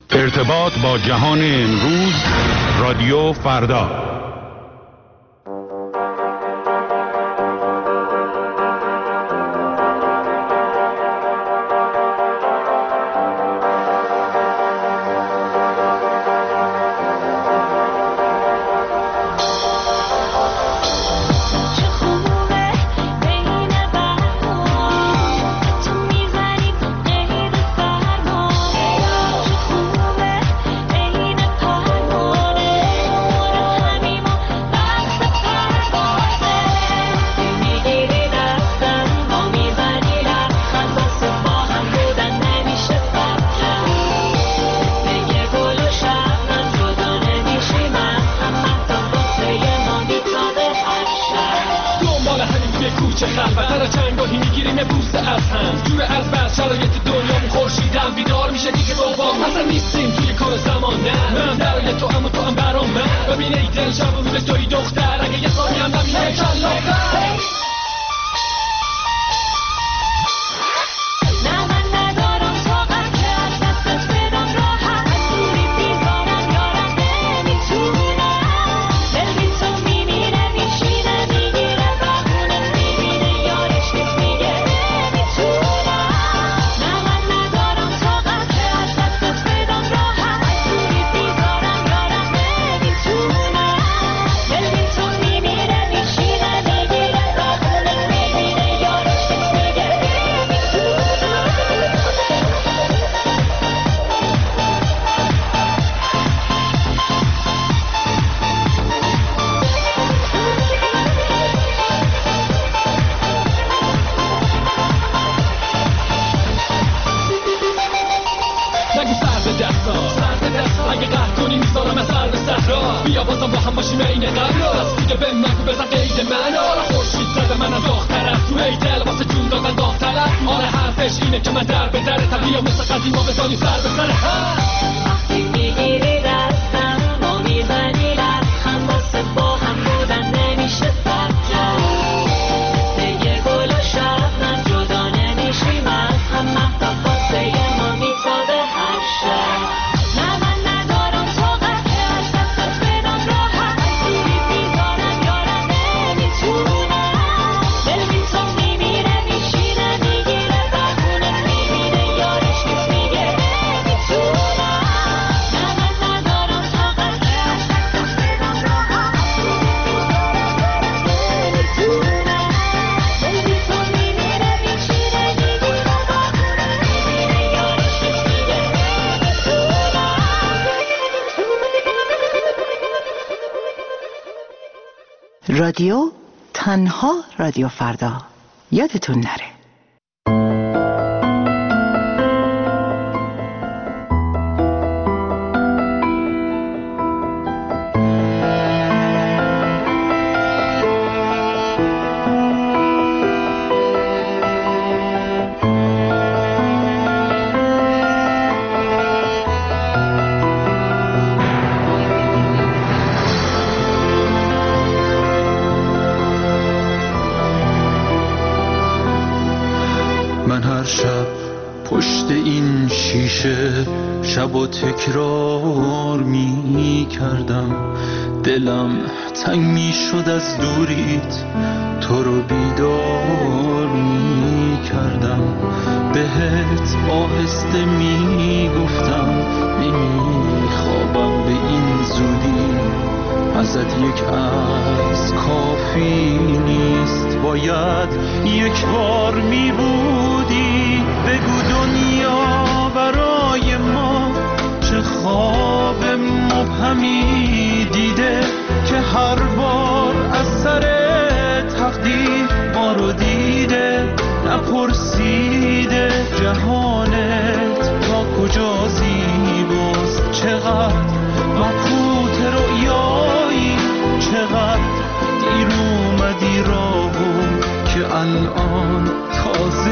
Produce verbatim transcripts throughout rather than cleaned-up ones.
ارتباط با جهان امروز، رادیو فردا. رادیو تنها رادیو فردا، یادتون نره. شب و تکرار می کردم، دلم تنگ می شد از دوریت، تو رو بیدار می کردم، بهت آهسته می گفتم نمی خوابم به این زودی، ازت یک عکس کافی نیست، باید یک بار می بودی، بگو دنیا برای ما چه خواب مبهمی دیده که هر بار از سر تقدیر ما رو دیده، نپرسیده جهانت تا کجا زیباست، چقدر مبهوت رویایی، چقدر دیر اومدی راهو که الان تازه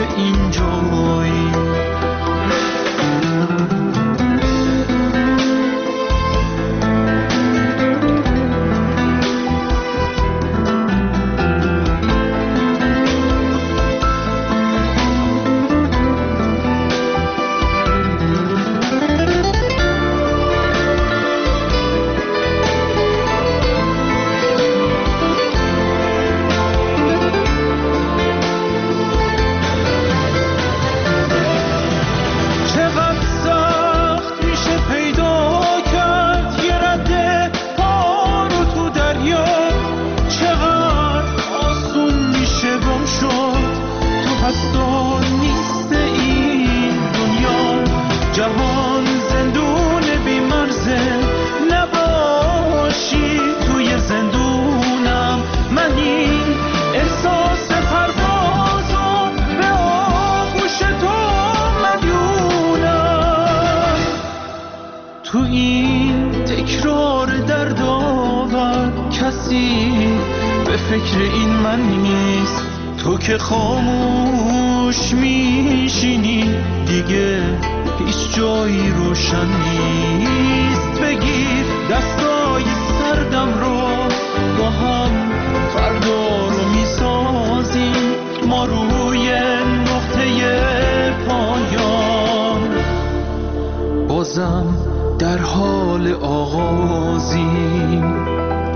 تو این تکرار دردآور کسی به فکر این من نیست. تو که خاموش میشینی دیگه هیچ جایی روشن نیست. بگیر دستای سردم رو با هم فردا رو میسازیم، ما روی نقطه پایان بازم در حال آغازیم.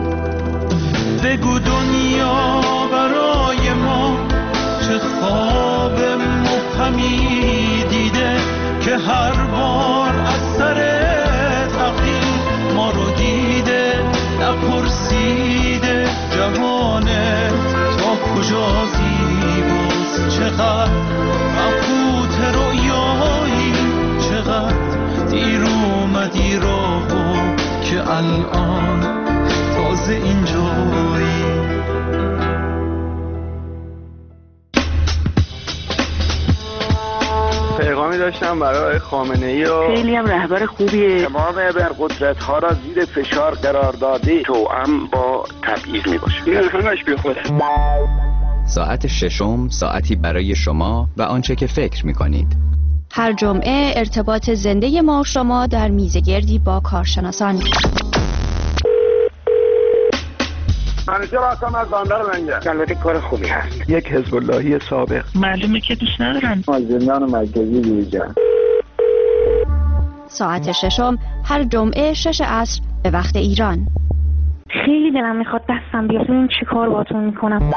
بگو دنیا برای ما چه خواب مبهمی دیده که هر بار از سر تقدیر ما رو دیده، نپرسیده جهانه تا کجا زیباست. چقدر مبهوت رویایی، چقدر دیر اومدی راهو که الان تازه اینجایی. پیغامی داشتم برای خامنه‌ای و خیلی هم رهبر خوبیه. تمام ابرقدرت‌ها را زیر فشار قرار داده، توأم با تبعیض میباشه. این همش بیخوده. ساعت ششم ساعتی برای شما و آنچه که فکر می‌کنید. هر جمعه ارتباط زنده ما و شما در میزگردی با کارشناسان. همیشه راستم از بندر منگه. البته کار خوبی هست. یک حزب اللهی سابق. معلومه که دوست ندارن. از زندان مرکزی بیرون. ساعت ششم هر جمعه شش عصر به وقت ایران. خیلی دلم میخواد دستم بیاد ببینم چی کار باتون میکنم.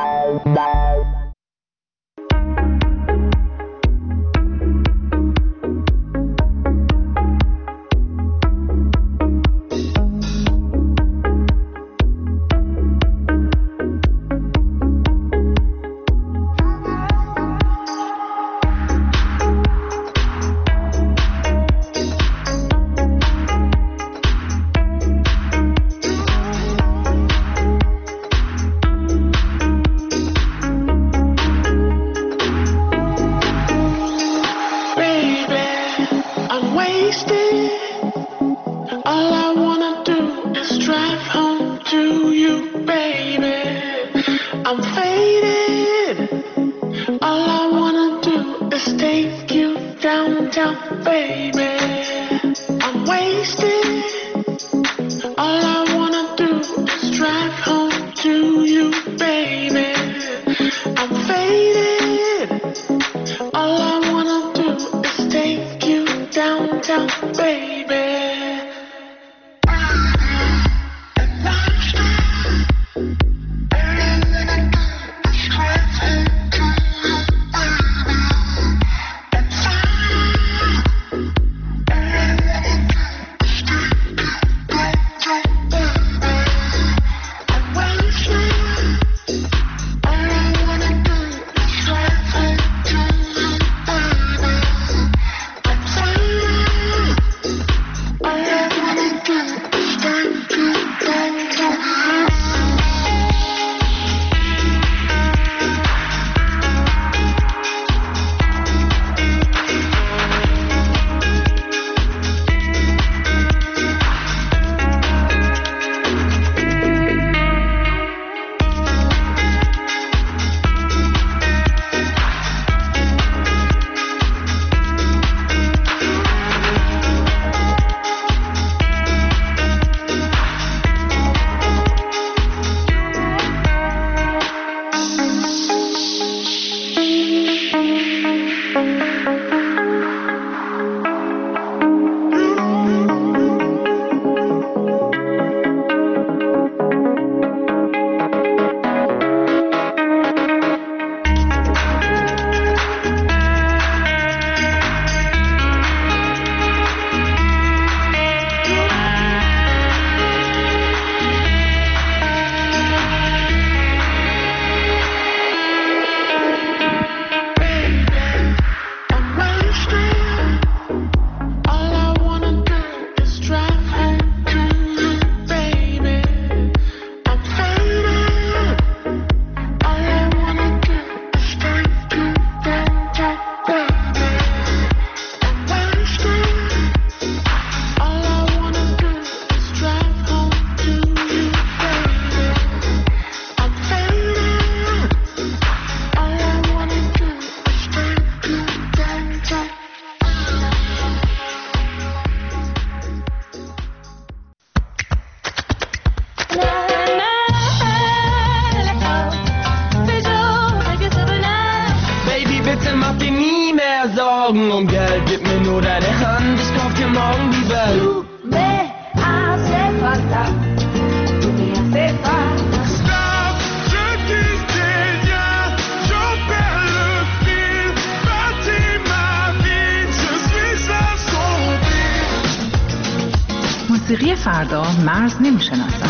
موسیقی فردا مرز نمی‌شناسد.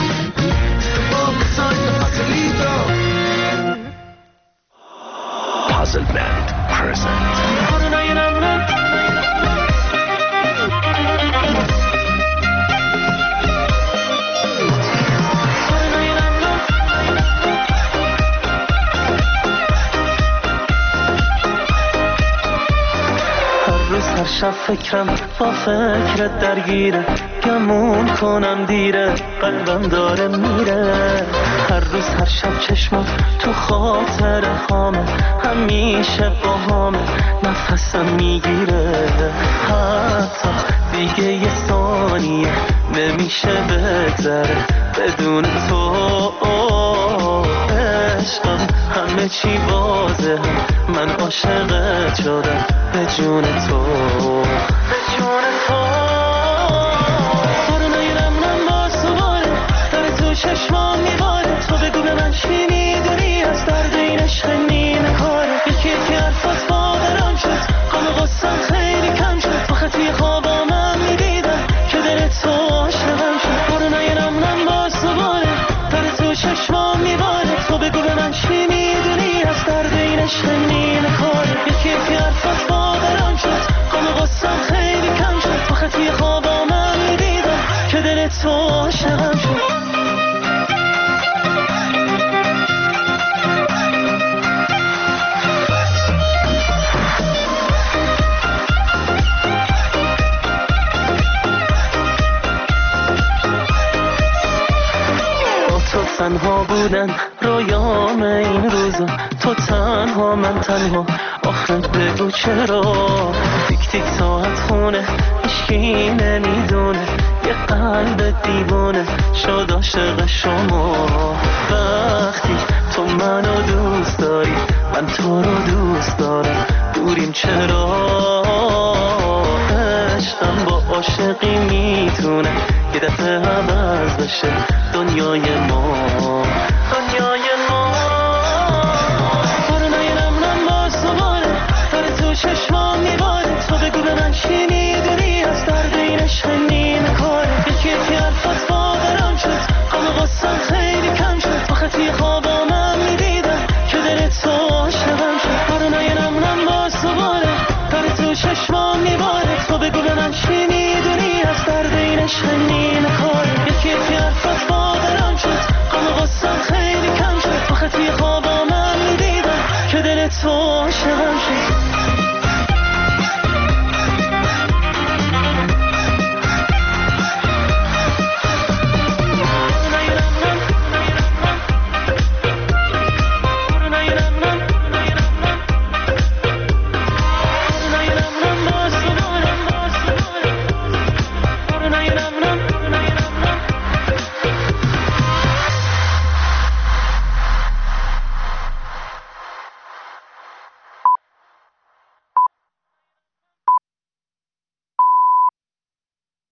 Puzzle Band present. هر شب فکرم با فکرت درگیره، گمون کنم دیره، قلبم داره میره. هر روز هر شب چشمم تو خاطر هامه، همیشه با هامه نفسم میگیره. حتی دیگه یه ثانیه نمیشه بگذره بدون تو. عشقم همه چی واضحه، من عاشقت شدم به جون تو، به جون تو. سر نیرم من باز دوباره در تو چشمام میباره. تو بگو به من چی میدونی از درد این عشق نیمه کاره. یکی یکی حرفات باورم شد، غم و غصم خیلی کم شد. تو خطی خوابم من میدیدم که دل تو عاشقم شد. سر نیرم من باز دوباره در تو چشمام میباره. تو بگو به من چی میدونی از درد این عشق نیمه کاره. یکی یکی حرفات باورم شد، غم و غصم خیلی کم شد. تو خطی خوابم من میدیدم که دل تو عاشقم شد. تنها بودن رویام این روزا، تو تنها من تنها. آخه بگو چرا تیک تیک ساعت خونه هیچکی نمیدونه. یه قلب دیوانه شد عاشق شما. وقتی تو منو دوست داری من تو رو دوست دارم، دوریم چرا؟ عشقم با عاشقی میتونه یه دفعه عوض بشه دنیای ما، دنیا